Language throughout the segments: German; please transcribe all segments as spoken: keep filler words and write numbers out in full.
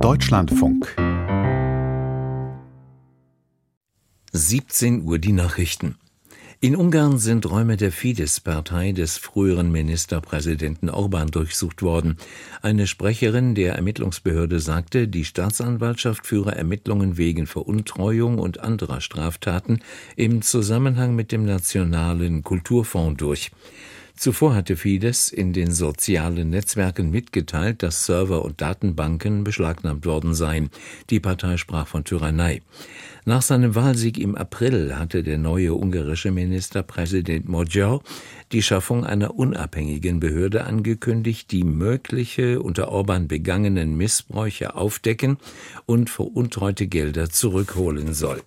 Deutschlandfunk. siebzehn Uhr die Nachrichten. In Ungarn sind Räume der Fidesz-Partei des früheren Ministerpräsidenten Orbán durchsucht worden. Eine Sprecherin der Ermittlungsbehörde sagte, die Staatsanwaltschaft führe Ermittlungen wegen Veruntreuung und anderer Straftaten im Zusammenhang mit dem Nationalen Kulturfonds durch. Zuvor hatte Fidesz in den sozialen Netzwerken mitgeteilt, dass Server und Datenbanken beschlagnahmt worden seien. Die Partei sprach von Tyrannei. Nach seinem Wahlsieg im April hatte der neue ungarische Ministerpräsident Magyar die Schaffung einer unabhängigen Behörde angekündigt, die mögliche unter Orbán begangenen Missbräuche aufdecken und veruntreute Gelder zurückholen soll.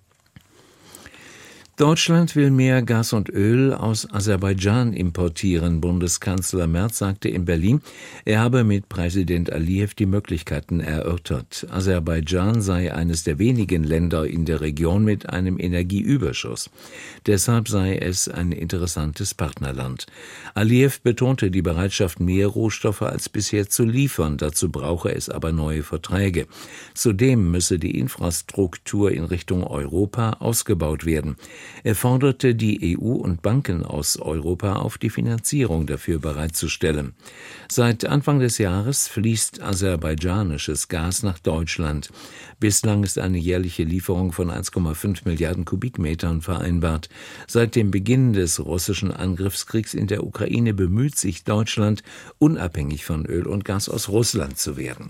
Deutschland will mehr Gas und Öl aus Aserbaidschan importieren. Bundeskanzler Merz sagte in Berlin, er habe mit Präsident Aliyev die Möglichkeiten erörtert. Aserbaidschan sei eines der wenigen Länder in der Region mit einem Energieüberschuss. Deshalb sei es ein interessantes Partnerland. Aliyev betonte die Bereitschaft, mehr Rohstoffe als bisher zu liefern. Dazu brauche es aber neue Verträge. Zudem müsse die Infrastruktur in Richtung Europa ausgebaut werden. Er forderte die E U und Banken aus Europa auf, die Finanzierung dafür bereitzustellen. Seit Anfang des Jahres fließt aserbaidschanisches Gas nach Deutschland. Bislang ist eine jährliche Lieferung von eins Komma fünf Milliarden Kubikmetern vereinbart. Seit dem Beginn des russischen Angriffskriegs in der Ukraine bemüht sich Deutschland, unabhängig von Öl und Gas aus Russland zu werden.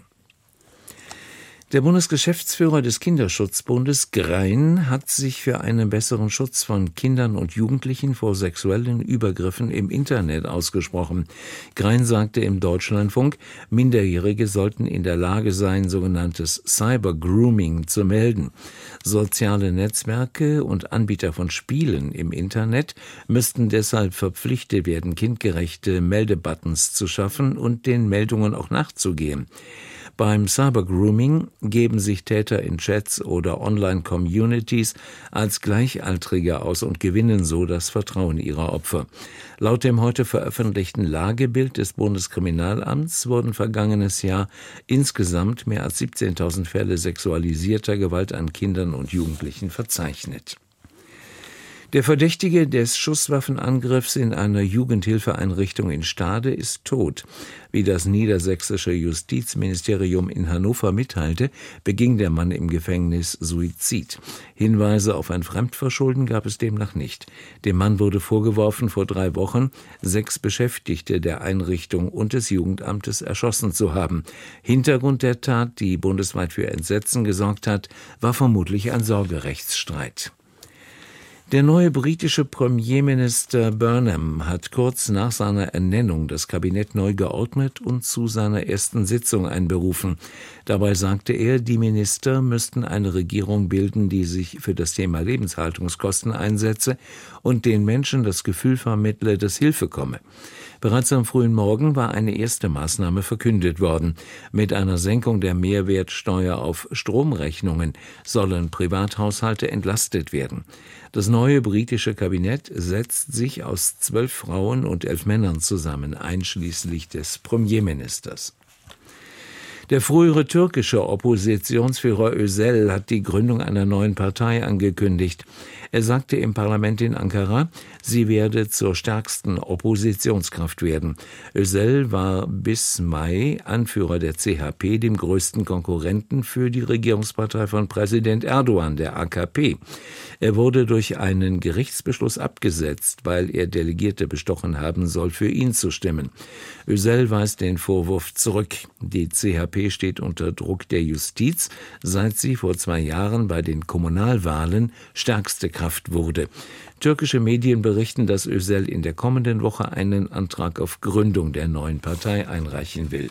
Der Bundesgeschäftsführer des Kinderschutzbundes Grein hat sich für einen besseren Schutz von Kindern und Jugendlichen vor sexuellen Übergriffen im Internet ausgesprochen. Grein sagte im Deutschlandfunk, Minderjährige sollten in der Lage sein, sogenanntes Cyber-Grooming zu melden. Soziale Netzwerke und Anbieter von Spielen im Internet müssten deshalb verpflichtet werden, kindgerechte Meldebuttons zu schaffen und den Meldungen auch nachzugehen. Beim Cybergrooming geben sich Täter in Chats oder Online-Communities als Gleichaltrige aus und gewinnen so das Vertrauen ihrer Opfer. Laut dem heute veröffentlichten Lagebild des Bundeskriminalamts wurden vergangenes Jahr insgesamt mehr als siebzehntausend Fälle sexualisierter Gewalt an Kindern und Jugendlichen verzeichnet. Der Verdächtige des Schusswaffenangriffs in einer Jugendhilfeeinrichtung in Stade ist tot. Wie das niedersächsische Justizministerium in Hannover mitteilte, beging der Mann im Gefängnis Suizid. Hinweise auf ein Fremdverschulden gab es demnach nicht. Dem Mann wurde vorgeworfen, vor drei Wochen sechs Beschäftigte der Einrichtung und des Jugendamtes erschossen zu haben. Hintergrund der Tat, die bundesweit für Entsetzen gesorgt hat, war vermutlich ein Sorgerechtsstreit. Der neue britische Premierminister Burnham hat kurz nach seiner Ernennung das Kabinett neu geordnet und zu seiner ersten Sitzung einberufen. Dabei sagte er, die Minister müssten eine Regierung bilden, die sich für das Thema Lebenshaltungskosten einsetze und den Menschen das Gefühl vermittle, dass Hilfe komme. Bereits am frühen Morgen war eine erste Maßnahme verkündet worden. Mit einer Senkung der Mehrwertsteuer auf Stromrechnungen sollen Privathaushalte entlastet werden. Das neue britische Kabinett setzt sich aus zwölf Frauen und elf Männern zusammen, einschließlich des Premierministers. Der frühere türkische Oppositionsführer Özel hat die Gründung einer neuen Partei angekündigt. Er sagte im Parlament in Ankara, sie werde zur stärksten Oppositionskraft werden. Özel war bis Mai Anführer der C H P, dem größten Konkurrenten für die Regierungspartei von Präsident Erdogan, der A K P. Er wurde durch einen Gerichtsbeschluss abgesetzt, weil er Delegierte bestochen haben soll, für ihn zu stimmen. Özel weist den Vorwurf zurück. Die C H P steht unter Druck der Justiz, seit sie vor zwei Jahren bei den Kommunalwahlen stärkste Kraft wurde. Türkische Medien berichten, dass Özel in der kommenden Woche einen Antrag auf Gründung der neuen Partei einreichen will.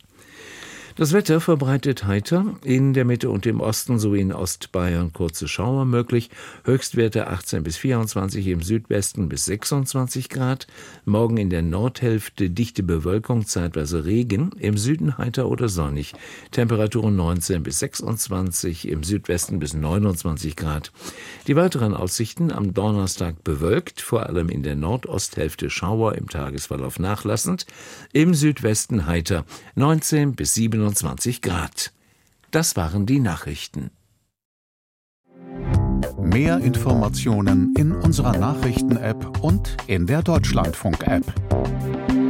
Das Wetter verbreitet heiter, in der Mitte und im Osten sowie in Ostbayern kurze Schauer möglich, Höchstwerte achtzehn bis vierundzwanzig, im Südwesten bis sechsundzwanzig Grad, morgen in der Nordhälfte dichte Bewölkung, zeitweise Regen, im Süden heiter oder sonnig, Temperaturen neunzehn bis sechsundzwanzig, im Südwesten bis neunundzwanzig Grad. Die weiteren Aussichten: am Donnerstag bewölkt, vor allem in der Nordosthälfte Schauer, im Tagesverlauf nachlassend, im Südwesten heiter, neunzehn bis siebenundzwanzig Grad. Das waren die Nachrichten. Mehr Informationen in unserer Nachrichten-App und in der Deutschlandfunk-App.